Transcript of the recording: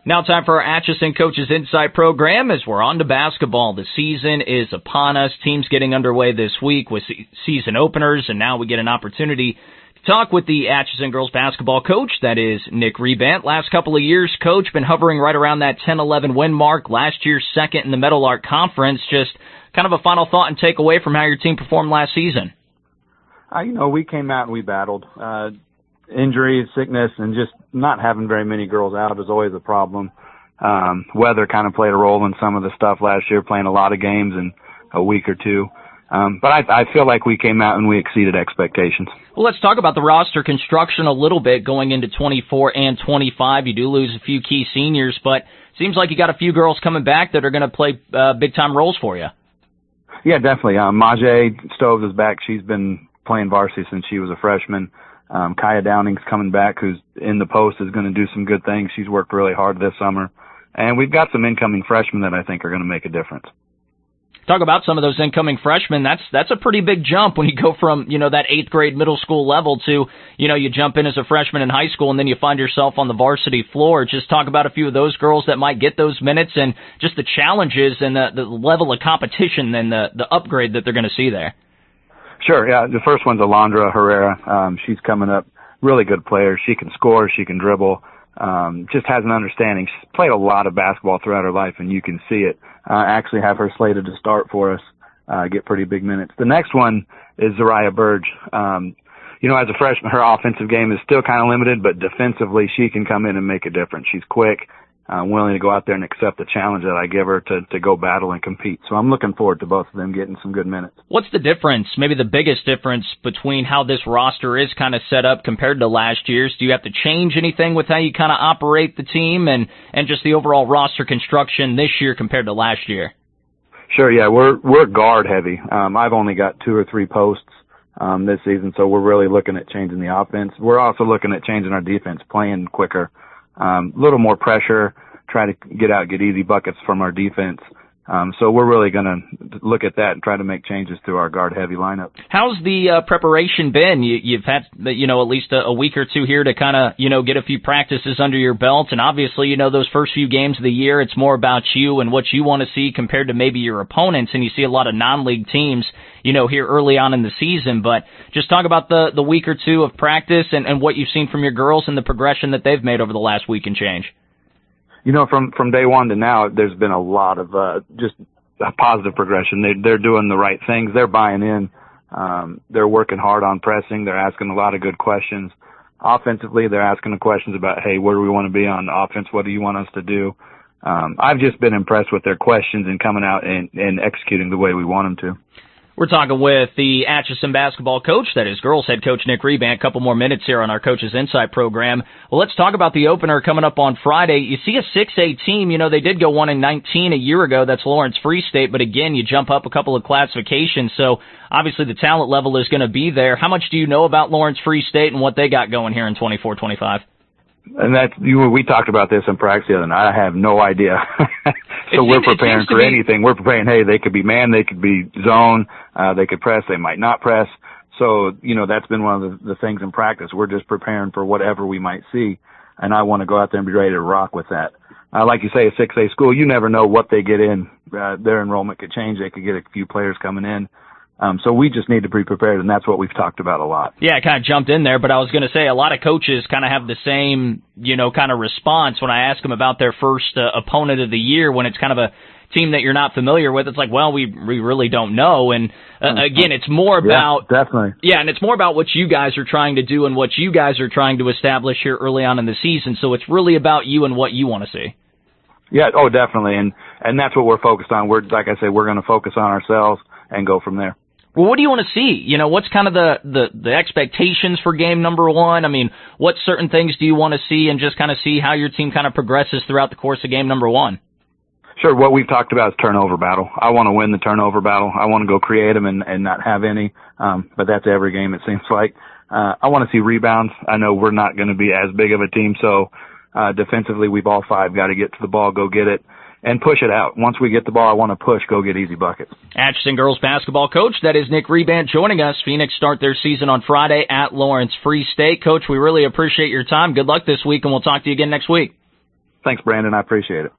Now time for our Atchison Coaches Insight program as we're on to basketball. The season is upon us. Teams getting underway this week with season openers, and now we get an opportunity to talk with the Atchison girls basketball coach. That is Nick Rebant. Last couple of years, coach, been hovering right around that 10-11 win mark. Last year, second in the Meadowlark Conference. Just kind of a final thought and takeaway from how your team performed last season. We came out and we battled. Injuries, sickness, and just not having very many girls out is always a problem. Weather kind of played a role in some of the stuff last year, playing a lot of games in a week or two. But I feel like we came out and we exceeded expectations. Well, let's talk about the roster construction a little bit going into 24 and 25. You do lose a few key seniors, but seems like you got a few girls coming back that are going to play big-time roles for you. Yeah, definitely. Majay Stoves is back. She's been playing varsity since she was a freshman. Kaya Downing's coming back, who's in the post, is going to do some good things. She's worked really hard this summer. And we've got some incoming freshmen that I think are going to make a difference. Talk about some of those incoming freshmen. That's a pretty big jump when you go from, that 8th grade middle school level to, you jump in as a freshman in high school and then you find yourself on the varsity floor. Just talk about a few of those girls that might get those minutes and just the challenges and the level of competition and the upgrade that they're going to see there. Sure, yeah. The first one's Alondra Herrera. She's coming up. Really good player. She can score. She can dribble. Just has an understanding. She's played a lot of basketball throughout her life, and you can see it. Actually have her slated to start for us, get pretty big minutes. The next one is Zariah Burge. As a freshman, her offensive game is still kind of limited, but defensively she can come in and make a difference. She's quick. Willing to go out there and accept the challenge that I give her to go battle and compete. So I'm looking forward to both of them getting some good minutes. What's the difference, maybe the biggest difference between how this roster is kind of set up compared to last year's? Do you have to change anything with how you kind of operate the team and just the overall roster construction this year compared to last year? Sure, yeah, we're guard heavy. I've only got 2 or 3 posts this season, so we're really looking at changing the offense. We're also looking at changing our defense, playing quicker. Little more pressure, try to get easy buckets from our defense. So we're really going to look at that and try to make changes to our guard-heavy lineup. How's the preparation been? You've had, at least a week or two here to kind of, get a few practices under your belt. And obviously, those first few games of the year, it's more about you and what you want to see compared to maybe your opponents. And you see a lot of non-league teams, here early on in the season. But just talk about the week or two of practice and what you've seen from your girls and the progression that they've made over the last week and change. From day one to now, there's been a lot of just a positive progression. They're doing the right things. They're buying in. They're working hard on pressing. They're asking a lot of good questions. Offensively, they're asking the questions about, hey, where do we want to be on offense? What do you want us to do? I've just been impressed with their questions and coming out and executing the way we want them to. We're talking with the Atchison basketball coach, that is girls head coach Nick Rebant. A couple more minutes here on our Coaches Insight program. Well, let's talk about the opener coming up on Friday. You see a 6A team, they did go 1-19 a year ago. That's Lawrence Free State, but again, you jump up a couple of classifications, so obviously the talent level is going to be there. How much do you know about Lawrence Free State and what they got going here in 24-25? And we talked about this in practice the other night. I have no idea. So we're preparing for anything. We're preparing, hey, they could be man, they could be zone, they could press, they might not press. So, that's been one of the things in practice. We're just preparing for whatever we might see, and I want to go out there and be ready to rock with that. Like you say, a 6A school, you never know what they get in. Their enrollment could change. They could get a few players coming in. So we just need to be prepared, and that's what we've talked about a lot. Yeah, I kind of jumped in there, but I was going to say a lot of coaches kind of have the same, kind of response when I ask them about their first opponent of the year when it's kind of a team that you're not familiar with. It's like, well, we really don't know. And again, it's more about definitely. Yeah, and it's more about what you guys are trying to do and what you guys are trying to establish here early on in the season. So it's really about you and what you want to see. Yeah, definitely, and that's what we're focused on. Like I said, we're going to focus on ourselves and go from there. Well, what do you want to see? What's kind of the expectations for game number 1? I mean, what certain things do you want to see and just kind of see how your team kind of progresses throughout the course of game number 1? Sure. What we've talked about is turnover battle. I want to win the turnover battle. I want to go create them and not have any. But that's every game, it seems like. I want to see rebounds. I know we're not going to be as big of a team, so defensively we've all 5 got to get to the ball, go get it, and push it out. Once we get the ball, I want to push, go get easy buckets. Atchison girls basketball coach, that is Nick Rebant, joining us. Phoenix start their season on Friday at Lawrence Free State. Coach, we really appreciate your time. Good luck this week, and we'll talk to you again next week. Thanks, Brandon. I appreciate it.